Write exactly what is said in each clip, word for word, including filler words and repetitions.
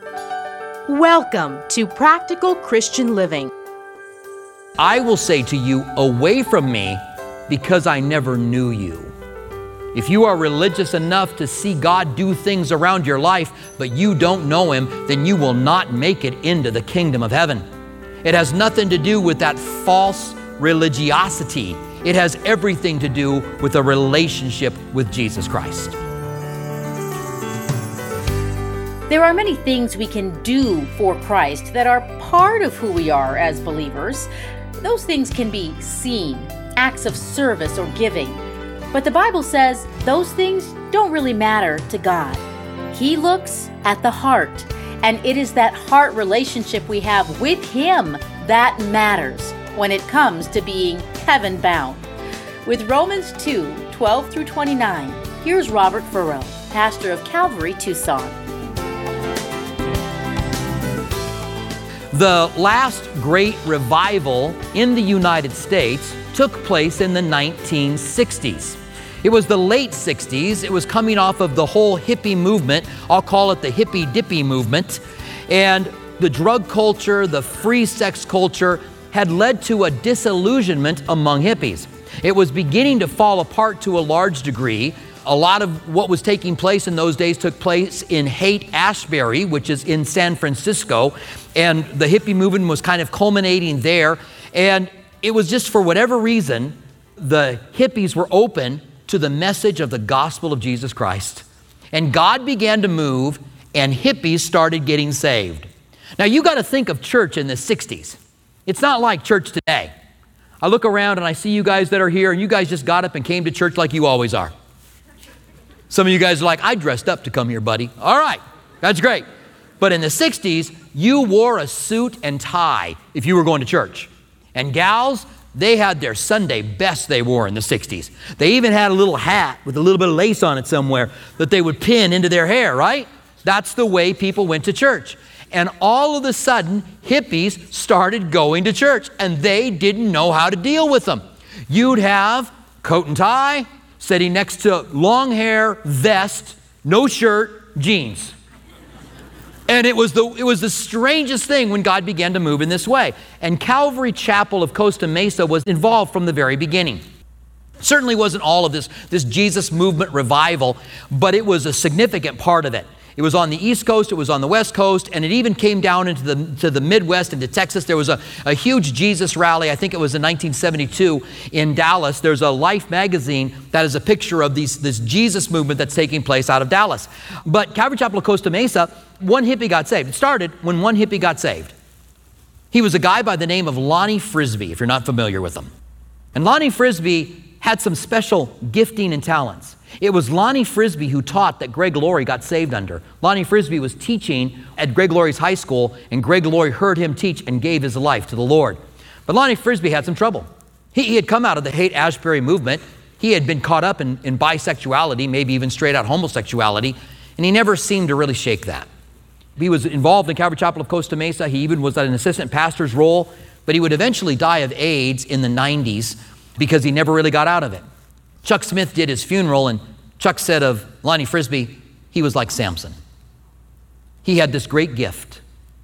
Welcome to Practical Christian Living. I will say to you, away from me, because I never knew you. If you are religious enough to see God do things around your life, but you don't know Him, then you will not make it into the kingdom of heaven. It has nothing to do with that false religiosity. It has everything to do with a relationship with Jesus Christ. There are many things we can do for Christ that are part of who we are as believers. Those things can be seen, acts of service or giving. But the Bible says those things don't really matter to God. He looks at the heart, and it is that heart relationship we have with Him that matters when it comes to being heaven-bound. With Romans two, twelve through twenty-nine, here's Robert Furrow, pastor of Calvary, Tucson. The last great revival in the United States took place in the nineteen sixties. It was the late sixties. It was coming off of the whole hippie movement. I'll call it the hippy-dippy movement. And the drug culture, the free sex culture had led to a disillusionment among hippies. It was beginning to fall apart to a large degree. A lot of what was taking place in those days took place in Haight-Ashbury, which is in San Francisco. And the hippie movement was kind of culminating there. And it was just for whatever reason, the hippies were open to the message of the gospel of Jesus Christ. And God began to move, and hippies started getting saved. Now, you got to think of church in the sixties. It's not like church today. I look around and I see you guys that are here, and you guys just got up and came to church like you always are. Some of you guys are like, I dressed up to come here, buddy. All right, that's great. But in the sixties, you wore a suit and tie if you were going to church. And gals, they had their Sunday best they wore in the sixties. They even had a little hat with a little bit of lace on it somewhere that they would pin into their hair, right? That's the way people went to church. And all of a sudden, hippies started going to church, and they didn't know how to deal with them. You'd have coat and tie, sitting next to long hair, vest, no shirt, jeans. And it was the it was the strangest thing when God began to move in this way. And Calvary Chapel of Costa Mesa was involved from the very beginning. Certainly wasn't all of this, this Jesus movement revival, but it was a significant part of it. It was on the East Coast, it was on the West Coast, and it even came down into the to the Midwest, into Texas. There was a, a huge Jesus rally, I think it was in nineteen seventy-two in Dallas. There's a Life magazine that is a picture of these, this Jesus movement that's taking place out of Dallas. But Calvary Chapel of Costa Mesa, one hippie got saved. It started when one hippie got saved. He was a guy by the name of Lonnie Frisbee, if you're not familiar with him. And Lonnie Frisbee had some special gifting and talents. It was Lonnie Frisbee who taught that Greg Laurie got saved under. Lonnie Frisbee was teaching at Greg Laurie's high school, and Greg Laurie heard him teach and gave his life to the Lord. But Lonnie Frisbee had some trouble. He, he had come out of the Haight-Ashbury movement. He had been caught up in, in bisexuality, maybe even straight out homosexuality, and he never seemed to really shake that. He was involved in Calvary Chapel of Costa Mesa. He even was at an assistant pastor's role, but he would eventually die of AIDS in the nineties because he never really got out of it. Chuck Smith did his funeral, and Chuck said of Lonnie Frisbee, he was like Samson. He had this great gift,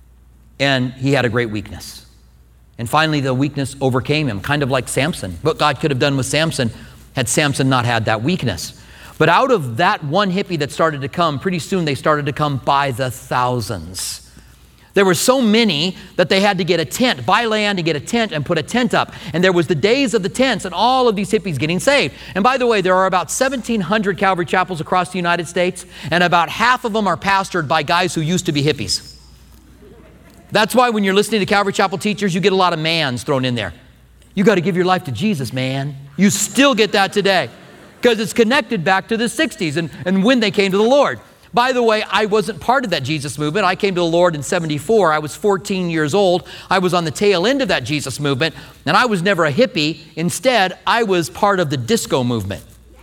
and he had a great weakness. And finally, the weakness overcame him, kind of like Samson. What God could have done with Samson had Samson not had that weakness. But out of that one hippie that started to come, pretty soon they started to come by the thousands. There were so many that they had to get a tent, buy land and get a tent and put a tent up. And there was the days of the tents and all of these hippies getting saved. And by the way, there are about seventeen hundred Calvary Chapels across the United States, and about half of them are pastored by guys who used to be hippies. That's why when you're listening to Calvary Chapel teachers, you get a lot of mans thrown in there. You got to give your life to Jesus, man. You still get that today because it's connected back to the sixties and, and when they came to the Lord. By the way, I wasn't part of that Jesus movement. I came to the Lord in seventy-four. I was fourteen years old. I was on the tail end of that Jesus movement, and I was never a hippie. Instead, I was part of the disco movement.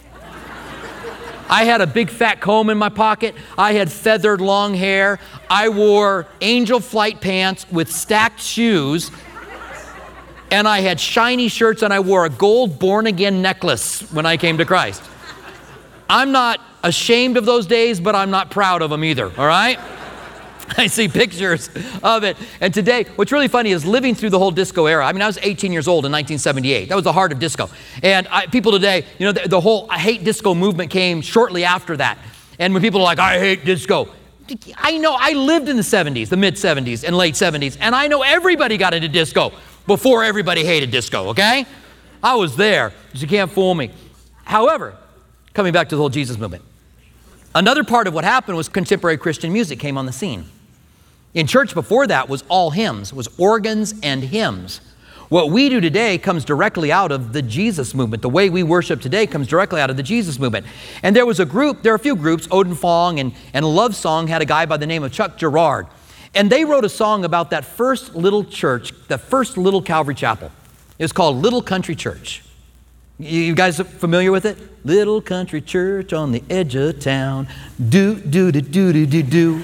I had a big fat comb in my pocket. I had feathered long hair. I wore angel flight pants with stacked shoes. And I had shiny shirts, and I wore a gold born-again necklace when I came to Christ. I'm not ashamed of those days, but I'm not proud of them either, all right? I see pictures of it. And today, what's really funny is living through the whole disco era. I mean, I was eighteen years old in nineteen seventy-eight. That was the heart of disco. And I, people today, you know, the, the whole I hate disco movement came shortly after that. And when people are like, I hate disco. I know, I lived in the seventies, the mid seventies and late seventies. And I know everybody got into disco before everybody hated disco, okay? I was there, so you can't fool me. However, coming back to the whole Jesus movement, another part of what happened was contemporary Christian music came on the scene. In church before that was all hymns, was organs and hymns. What we do today comes directly out of the Jesus movement. The way we worship today comes directly out of the Jesus movement. And there was a group, there are a few groups, Odin Fong and, and Love Song had a guy by the name of Chuck Girard. And they wrote a song about that first little church, the first little Calvary Chapel. It was called Little Country Church. You guys familiar with it? Little country church on the edge of town. Do, do, do, do, do, do, do.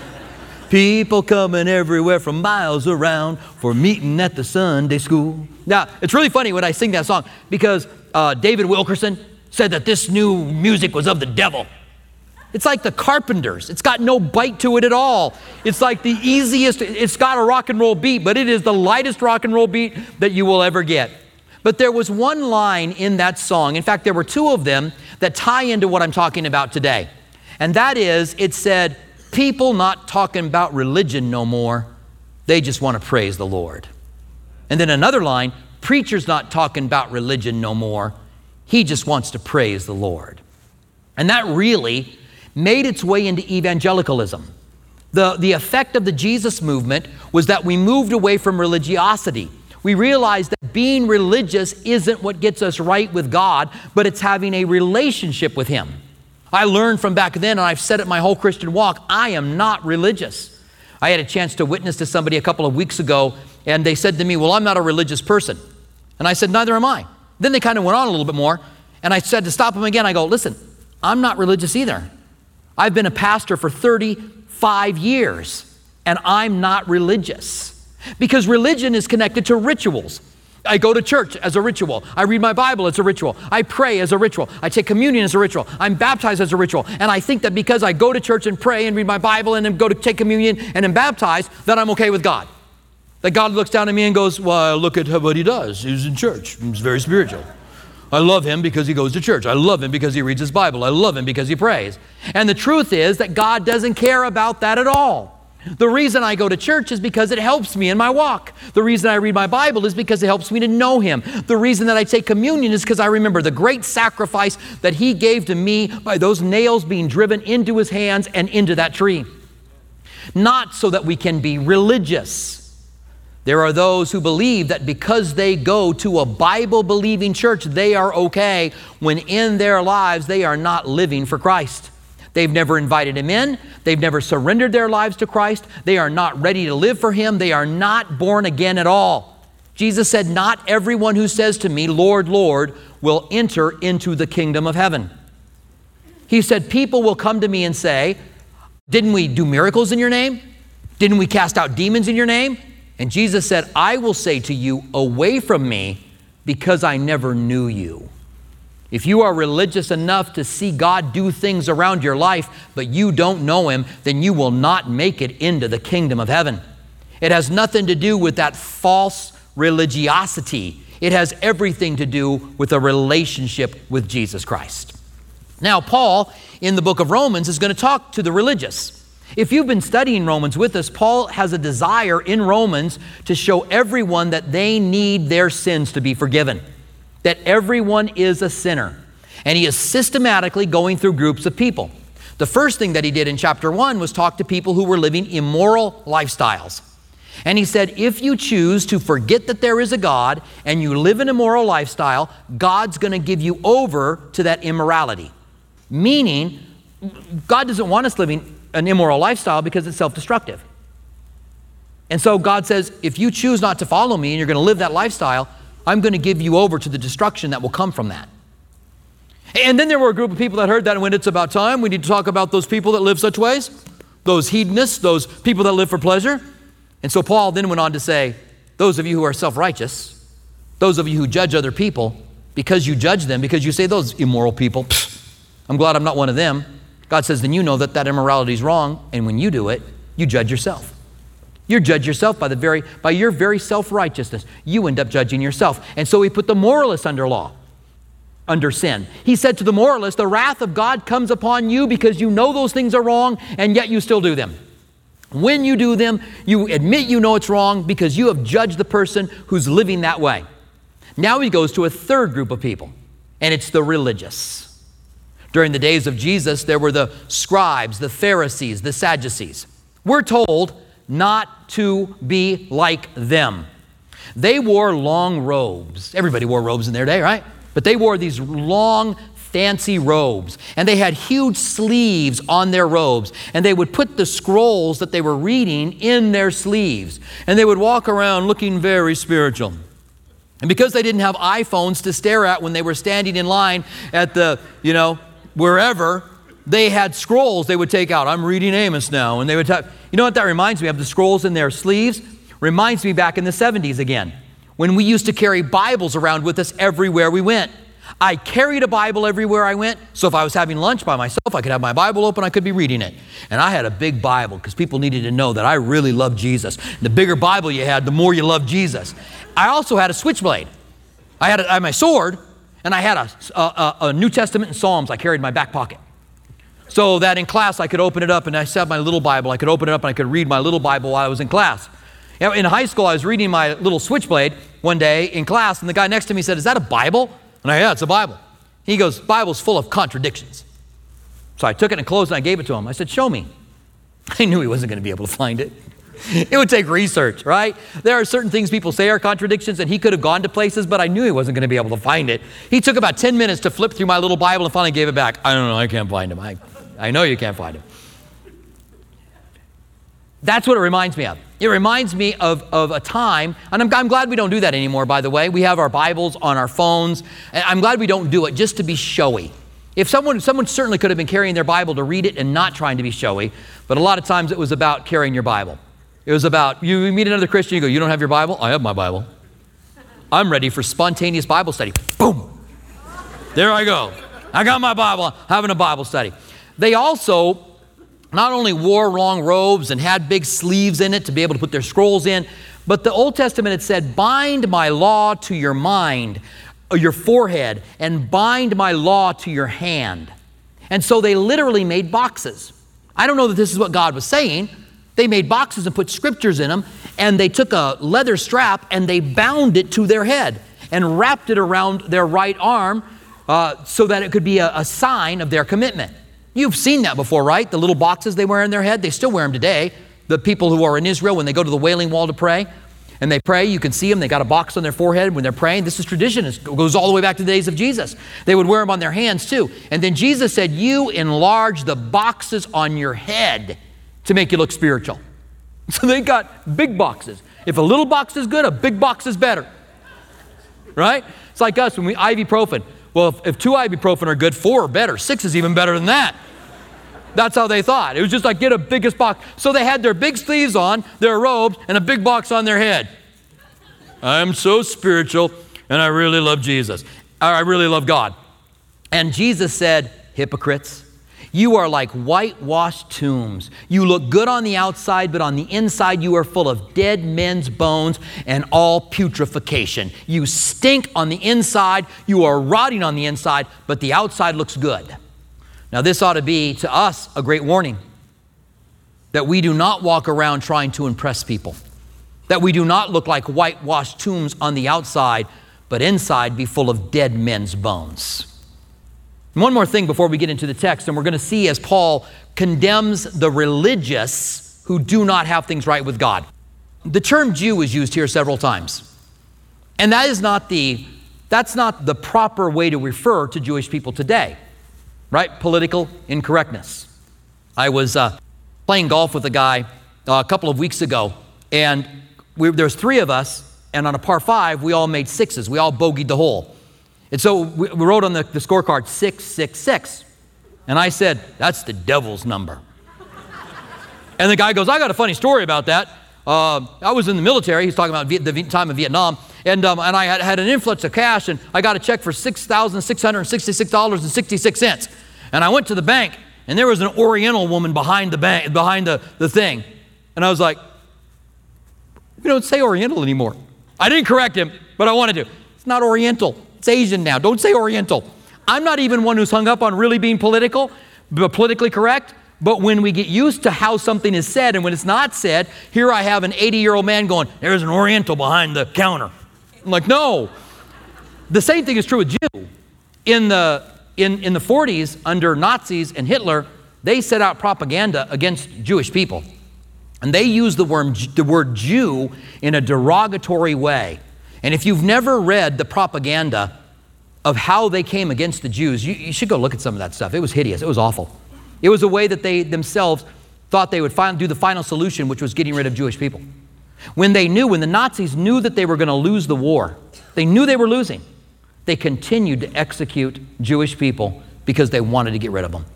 People coming everywhere from miles around for meeting at the Sunday school. Now, it's really funny when I sing that song because uh, David Wilkerson said that this new music was of the devil. It's like the Carpenters. It's got no bite to it at all. It's like the easiest, it's got a rock and roll beat, but it is the lightest rock and roll beat that you will ever get. But there was one line in that song, in fact, there were two of them that tie into what I'm talking about today. And that is, it said, people not talking about religion no more, they just want to praise the Lord. And then another line, preacher's not talking about religion no more, he just wants to praise the Lord. And that really made its way into evangelicalism. The, the effect of the Jesus movement was that we moved away from religiosity. We realized that being religious isn't what gets us right with God, but it's having a relationship with Him. I learned from back then, and I've said it my whole Christian walk, I am not religious. I had a chance to witness to somebody a couple of weeks ago, and they said to me, well, I'm not a religious person. And I said, neither am I. Then they kind of went on a little bit more, and I said to stop them again, I go, listen, I'm not religious either. I've been a pastor for thirty-five years, and I'm not religious. Because religion is connected to rituals. I go to church as a ritual. I read my Bible as a ritual. I pray as a ritual. I take communion as a ritual. I'm baptized as a ritual. And I think that because I go to church and pray and read my Bible and then go to take communion and am baptized, that I'm okay with God. That God looks down at me and goes, well, look at what he does. He's in church. He's very spiritual. I love him because he goes to church. I love him because he reads his Bible. I love him because he prays. And the truth is that God doesn't care about that at all. The reason I go to church is because it helps me in my walk. The reason I read my Bible is because it helps me to know Him. The reason that I take communion is because I remember the great sacrifice that He gave to me by those nails being driven into His hands and into that tree. Not so that we can be religious. There are those who believe that because they go to a Bible-believing church, they are okay, when in their lives they are not living for Christ. They've never invited Him in. They've never surrendered their lives to Christ. They are not ready to live for Him. They are not born again at all. Jesus said, not everyone who says to me, Lord, Lord, will enter into the kingdom of heaven. He said, people will come to me and say, didn't we do miracles in your name? Didn't we cast out demons in your name? And Jesus said, I will say to you, away from me, because I never knew you. If you are religious enough to see God do things around your life, but you don't know Him, then you will not make it into the kingdom of heaven. It has nothing to do with that false religiosity. It has everything to do with a relationship with Jesus Christ. Now, Paul, in the book of Romans, is going to talk to the religious. If you've been studying Romans with us, Paul has a desire in Romans to show everyone that they need their sins to be forgiven. That everyone is a sinner. And he is systematically going through groups of people. The first thing that he did in chapter one was talk to people who were living immoral lifestyles. And he said, if you choose to forget that there is a God and you live an immoral lifestyle, God's going to give you over to that immorality. Meaning, God doesn't want us living an immoral lifestyle because it's self-destructive. And so God says, if you choose not to follow me and you're going to live that lifestyle, I'm going to give you over to the destruction that will come from that. And then there were a group of people that heard that, and when it's about time, we need to talk about those people that live such ways, those hedonists, those people that live for pleasure. And so Paul then went on to say, those of you who are self-righteous, those of you who judge other people, because you judge them, because you say those immoral people, pfft, I'm glad I'm not one of them. God says, then you know that that immorality is wrong, and when you do it, You judge yourself. You judge yourself by the very by your very self-righteousness. You end up judging yourself. And so he put the moralist under law, under sin. He said to the moralist, the wrath of God comes upon you because you know those things are wrong and yet you still do them. When you do them, you admit you know it's wrong because you have judged the person who's living that way. Now he goes to a third group of people, and it's the religious. During the days of Jesus, there were the scribes, the Pharisees, the Sadducees. We're told not to be like them. They wore long robes. Everybody wore robes in their day, right? But they wore these long, fancy robes, and they had huge sleeves on their robes, and they would put the scrolls that they were reading in their sleeves, and they would walk around looking very spiritual. And because they didn't have iPhones to stare at when they were standing in line at the, you know, wherever, they had scrolls they would take out. I'm reading Amos now, and they would type. You know what that reminds me of? The scrolls in their sleeves reminds me back in the seventies again, when we used to carry Bibles around with us everywhere we went. I carried a Bible everywhere I went, so if I was having lunch by myself, I could have my Bible open, I could be reading it. And I had a big Bible because people needed to know that I really love Jesus. The bigger Bible you had, the more you loved Jesus. I also had a switchblade. I had, a, I had my sword, and I had a, a, a New Testament and Psalms I carried in my back pocket. So that in class I could open it up, and I still have my little Bible. I could open it up and I could read my little Bible while I was in class. You know, in high school, I was reading my little switchblade one day in class, and the guy next to me said, "Is that a Bible?" And I, "Yeah, it's a Bible." He goes, "Bible's full of contradictions." So I took it and closed and I gave it to him. I said, "Show me." I knew he wasn't going to be able to find it. It would take research, right? There are certain things people say are contradictions, and he could have gone to places, but I knew he wasn't going to be able to find it. He took about ten minutes to flip through my little Bible and finally gave it back. I don't know, I can't find him. I, I know you can't find him. That's what it reminds me of. It reminds me of, of a time, and I'm, I'm glad we don't do that anymore, by the way. We have our Bibles on our phones, and I'm glad we don't do it just to be showy. If someone, someone certainly could have been carrying their Bible to read it and not trying to be showy, but a lot of times it was about carrying your Bible. It was about, you meet another Christian, you go, "You don't have your Bible?" "I have my Bible. I'm ready for spontaneous Bible study." Boom. There I go. I got my Bible, having a Bible study. They also not only wore long robes and had big sleeves in it to be able to put their scrolls in, but the Old Testament had said, "Bind my law to your mind, or your forehead, and bind my law to your hand." And so they literally made boxes. I don't know that this is what God was saying. They made boxes and put scriptures in them, and they took a leather strap and they bound it to their head and wrapped it around their right arm uh, so that it could be a, a sign of their commitment. You've seen that before, right? The little boxes they wear in their head, they still wear them today. The people who are in Israel, when they go to the Wailing Wall to pray, and they pray, you can see them, they got a box on their forehead when they're praying. This is tradition, it goes all the way back to the days of Jesus. They would wear them on their hands too. And then Jesus said, "You enlarge the boxes on your head to make you look spiritual." So they got big boxes. If a little box is good, a big box is better. Right? It's like us when we ibuprofen. Well, if, if two ibuprofen are good, four are better. Six is even better than that. That's how they thought. It was just like, get a biggest box. So they had their big sleeves on, their robes, and a big box on their head. I'm so spiritual, and I really love Jesus. I really love God. And Jesus said, "Hypocrites, you are like whitewashed tombs. You look good on the outside, but on the inside you are full of dead men's bones and all putrefaction. You stink on the inside, you are rotting on the inside, but the outside looks good." Now this ought to be, to us, a great warning. That we do not walk around trying to impress people. That we do not look like whitewashed tombs on the outside, but inside be full of dead men's bones. And one more thing before we get into the text, and we're going to see as Paul condemns the religious who do not have things right with God. The term Jew is used here several times. And that is not the, that's not the proper way to refer to Jewish people today, right? Political incorrectness. I was uh, playing golf with a guy uh, a couple of weeks ago, and we, there's three of us, and on a par five, we all made sixes. We all bogeyed the hole. And so we wrote on the, the scorecard, six, six, six. And I said, "That's the devil's number." And the guy goes, "I got a funny story about that. Uh, I was in the military." He's talking about Viet, the time of Vietnam. And, um, and I had, had an influx of cash, and I got a check for six thousand six hundred sixty-six dollars and sixty-six cents. And I went to the bank, and there was an Oriental woman behind the bank, behind the, the thing. And I was like, we don't say Oriental anymore. I didn't correct him, but I wanted to. It's not Oriental. It's Asian now. Don't say Oriental. I'm not even one who's hung up on really being political, but politically correct. But when we get used to how something is said and when it's not said, here I have an eighty-year-old man going, there's an Oriental behind the counter. I'm like, no. The same thing is true with Jew. In the, in, in the forties, under Nazis and Hitler, they set out propaganda against Jewish people. And they used the word, the word Jew in a derogatory way. And if you've never read the propaganda of how they came against the Jews, you, you should go look at some of that stuff. It was hideous. It was awful. It was a way that they themselves thought they would find, do the final solution, which was getting rid of Jewish people. When they knew, when the Nazis knew that they were going to lose the war, they knew they were losing, they continued to execute Jewish people because they wanted to get rid of them.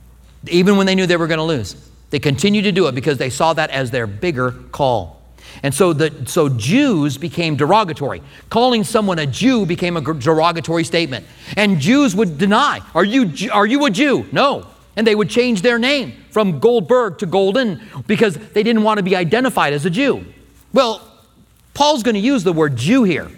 Even when they knew they were going to lose, they continued to do it because they saw that as their bigger call. And so the so Jews became derogatory. Calling someone a Jew became a derogatory statement. And Jews would deny, are you, are you a Jew? No. And they would change their name from Goldberg to Golden because they didn't want to be identified as a Jew. Well, Paul's going to use the word Jew here.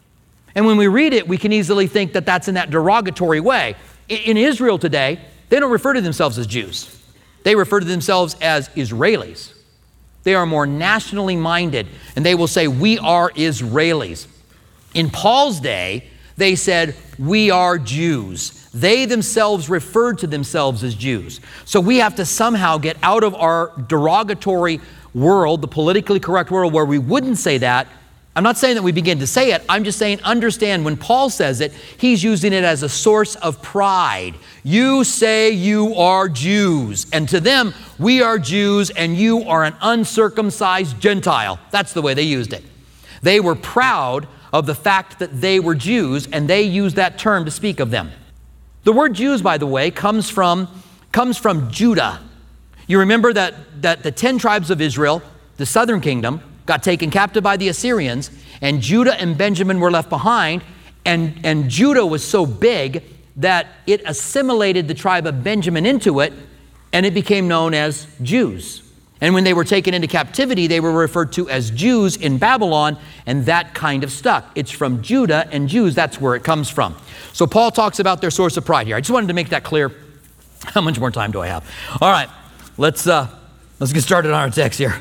And when we read it, we can easily think that that's in that derogatory way. In Israel today, they don't refer to themselves as Jews. They refer to themselves as Israelis. They are more nationally minded, and they will say, we are Israelis. In Paul's day, they said, we are Jews. They themselves referred to themselves as Jews. So we have to somehow get out of our derogatory world, the politically correct world where we wouldn't say that. I'm not saying that we begin to say it. I'm just saying understand when Paul says it, he's using it as a source of pride. You say you are Jews, and to them, we are Jews and you are an uncircumcised Gentile. That's the way they used it. They were proud of the fact that they were Jews, and they used that term to speak of them. The word Jews, by the way, comes from, comes from Judah. You remember that, that the ten tribes of Israel, the southern kingdom, got taken captive by the Assyrians, and Judah and Benjamin were left behind, and, and Judah was so big that it assimilated the tribe of Benjamin into it, and it became known as Jews. And when they were taken into captivity, they were referred to as Jews in Babylon, and that kind of stuck. It's from Judah and Jews, that's where it comes from. So Paul talks about their source of pride here. I just wanted to make that clear. How much more time do I have? All right, let's, uh, let's get started on our text here.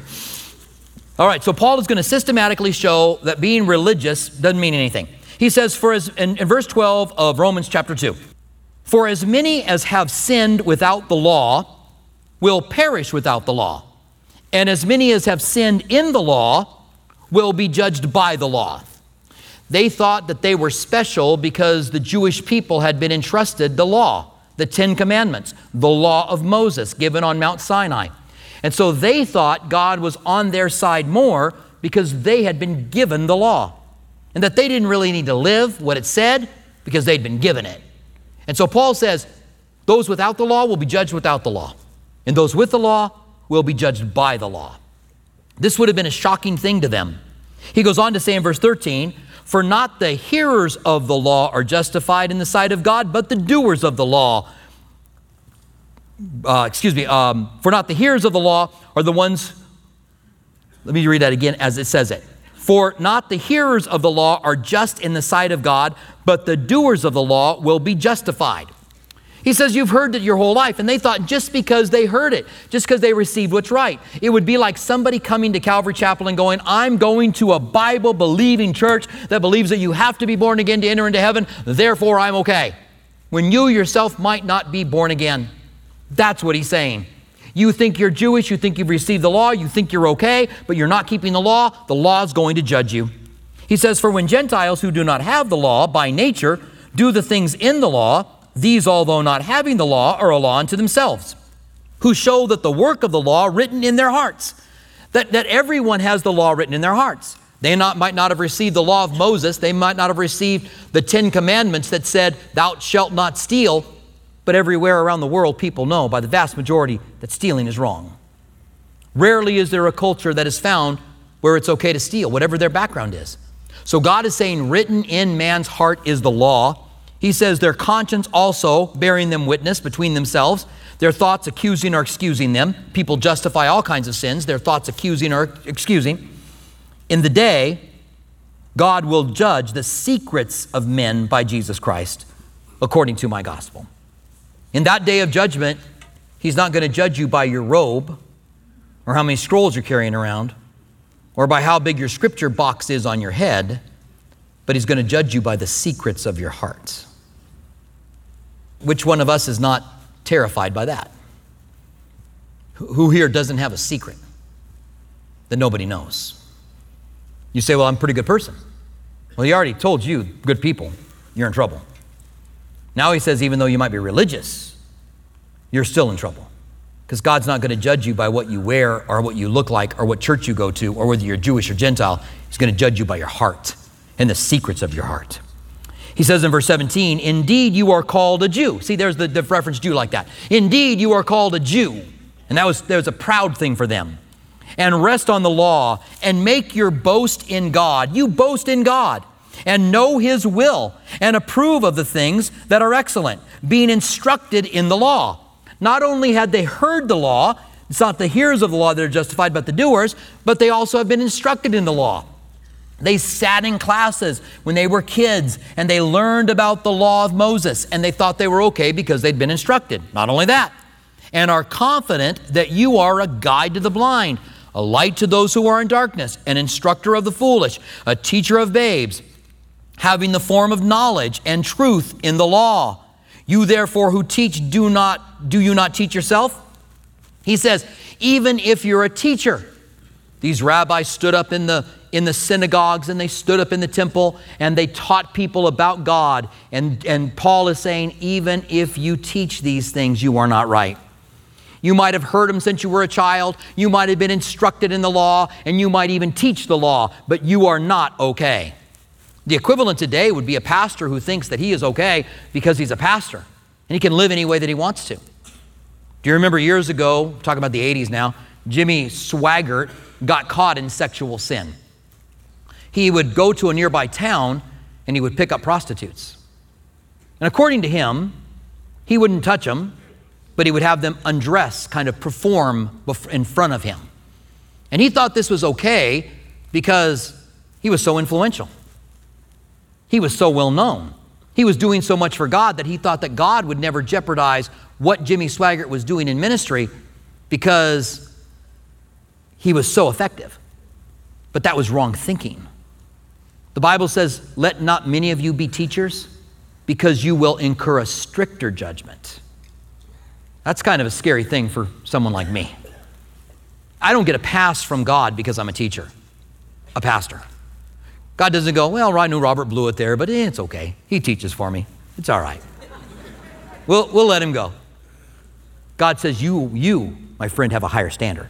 All right, so Paul is going to systematically show that being religious doesn't mean anything. He says, for as, in, in verse twelve of Romans chapter two, for as many as have sinned without the law will perish without the law, and as many as have sinned in the law will be judged by the law. They thought that they were special because the Jewish people had been entrusted the law, the Ten Commandments, the law of Moses given on Mount Sinai. And so they thought God was on their side more because they had been given the law, and that they didn't really need to live what it said because they'd been given it. And so Paul says, those without the law will be judged without the law, and those with the law will be judged by the law. This would have been a shocking thing to them. He goes on to say in verse thirteen, for not the hearers of the law are justified in the sight of God, but the doers of the law. Uh, excuse me, um, for not the hearers of the law are the ones, let me read that again as it says it. For not the hearers of the law are just in the sight of God, but the doers of the law will be justified. He says you've heard it your whole life, and they thought just because they heard it, just because they received what's right. It would be like somebody coming to Calvary Chapel and going, I'm going to a Bible-believing church that believes that you have to be born again to enter into heaven, therefore I'm okay. When you yourself might not be born again. That's what he's saying. You think you're Jewish, you think you've received the law, you think you're okay, but you're not keeping the law, the law is going to judge you. He says, for when Gentiles who do not have the law by nature do the things in the law, these, although not having the law, are a law unto themselves, who show that the work of the law written in their hearts, that, that everyone has the law written in their hearts. They not, might not have received the law of Moses, they might not have received the Ten Commandments that said, thou shalt not steal, but everywhere around the world, people know by the vast majority that stealing is wrong. Rarely is there a culture that is found where it's okay to steal, whatever their background is. So God is saying written in man's heart is the law. He says their conscience also bearing them witness between themselves Their thoughts accusing or excusing them. People justify all kinds of sins, their thoughts accusing or excusing. In the day, God will judge the secrets of men by Jesus Christ, according to my gospel. In that day of judgment, he's not going to judge you by your robe or how many scrolls you're carrying around or by how big your scripture box is on your head, but he's going to judge you by the secrets of your heart. Which one of us is not terrified by that? Who here doesn't have a secret that nobody knows? You say, well, I'm a pretty good person. Well, he already told you, good people, you're in trouble. Now he says, even though you might be religious, you're still in trouble. Because God's not going to judge you by what you wear or what you look like or what church you go to or whether you're Jewish or Gentile. He's going to judge you by your heart and the secrets of your heart. He says in verse seventeen, indeed you are called a Jew. See, there's the, the reference Jew like that. Indeed you are called a Jew. And that was, that was a proud thing for them. And rest on the law and make your boast in God. You boast in God and know his will and approve of the things that are excellent, being instructed in the law. Not only had they heard the law, it's not the hearers of the law that are justified, but the doers, but they also have been instructed in the law. They sat in classes when they were kids and they learned about the law of Moses and they thought they were okay because they'd been instructed. Not only that, and are confident that you are a guide to the blind, a light to those who are in darkness, an instructor of the foolish, a teacher of babes, having the form of knowledge and truth in the law. You therefore who teach, do not, do you not teach yourself? He says, even if you're a teacher. These rabbis stood up in the in the synagogues and they stood up in the temple and they taught people about God. And, and Paul is saying, even if you teach these things, you are not right. You might have heard them since you were a child. You might have been instructed in the law and you might even teach the law, but you are not okay. The equivalent today would be a pastor who thinks that he is okay because he's a pastor and he can live any way that he wants to. Do you remember years ago, talking about the eighties now, Jimmy Swaggart got caught in sexual sin. He would go to a nearby town and he would pick up prostitutes. And according to him, he wouldn't touch them, but he would have them undress, kind of perform in front of him. And he thought this was okay because he was so influential. He was so well known. He was doing so much for God that he thought that God would never jeopardize what Jimmy Swaggart was doing in ministry because he was so effective. But that was wrong thinking. The Bible says, let not many of you be teachers because you will incur a stricter judgment. That's kind of a scary thing for someone like me. I don't get a pass from God because I'm a teacher, a pastor. God doesn't go, well, I knew Robert blew it there, but it's okay. He teaches for me. It's all right. We'll, we'll let him go. God says, you, you, my friend, have a higher standard.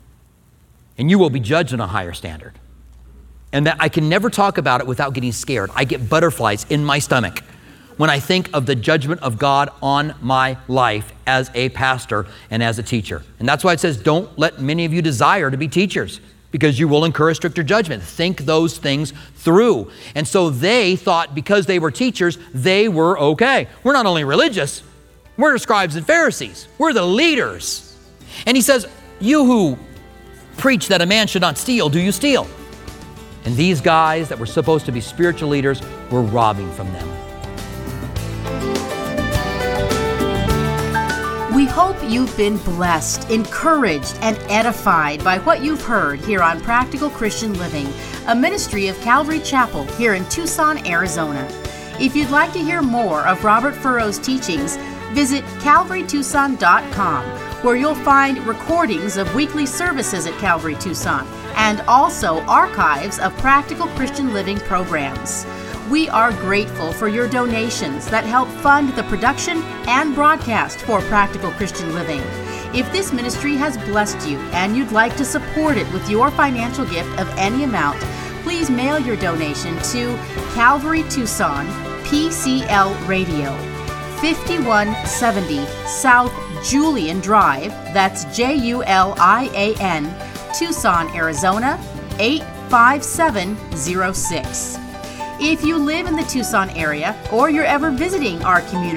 And you will be judged on a higher standard. And that I can never talk about it without getting scared. I get butterflies in my stomach when I think of the judgment of God on my life as a pastor and as a teacher. And that's why it says, don't let many of you desire to be teachers because you will incur a stricter judgment. Think those things through. And so they thought because they were teachers, they were okay. We're not only religious, we're the scribes and Pharisees. We're the leaders. And he says, you who preach that a man should not steal, do you steal? And these guys that were supposed to be spiritual leaders were robbing from them. We hope you've been blessed, encouraged, and edified by what you've heard here on Practical Christian Living, a ministry of Calvary Chapel here in Tucson, Arizona. If you'd like to hear more of Robert Furrow's teachings, visit calvary tucson dot com, where you'll find recordings of weekly services at Calvary Tucson and also archives of Practical Christian Living programs. We are grateful for your donations that help fund the production and broadcast for Practical Christian Living. If this ministry has blessed you and you'd like to support it with your financial gift of any amount, please mail your donation to Calvary Tucson, P C L Radio, fifty-one seventy South Julian Drive, that's J U L I A N, Tucson, Arizona, eight five seven zero six. If you live in the Tucson area or you're ever visiting our community,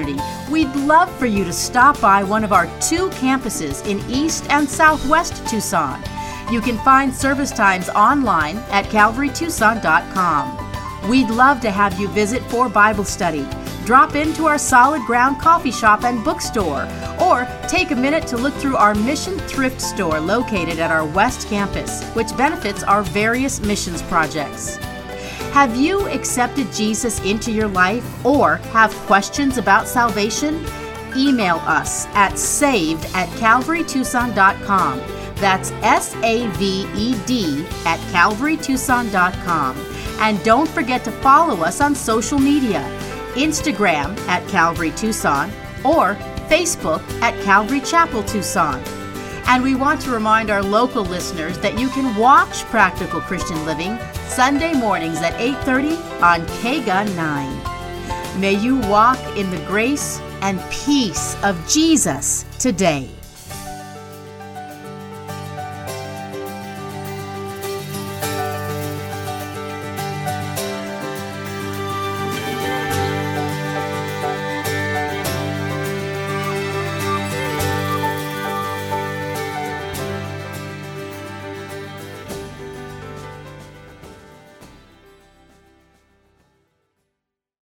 We'd love for you to stop by one of our two campuses in East and Southwest Tucson. You can find service times online at calvary tucson dot com. We'd love to have you visit for Bible study. Drop into our Solid Ground coffee shop and bookstore, or take a minute to look through our mission thrift store located at our West Campus, which benefits our various missions projects. Have you accepted Jesus into your life or have questions about salvation? Email us at saved at calvary tucson dot com. That's S A V E D at calvary tucson dot com. And don't forget to follow us on social media. Instagram at Calvary Tucson, or Facebook at Calvary Chapel Tucson. And we want to remind our local listeners that you can watch Practical Christian Living Sunday mornings at eight thirty on K G U nine. May you walk in the grace and peace of Jesus today.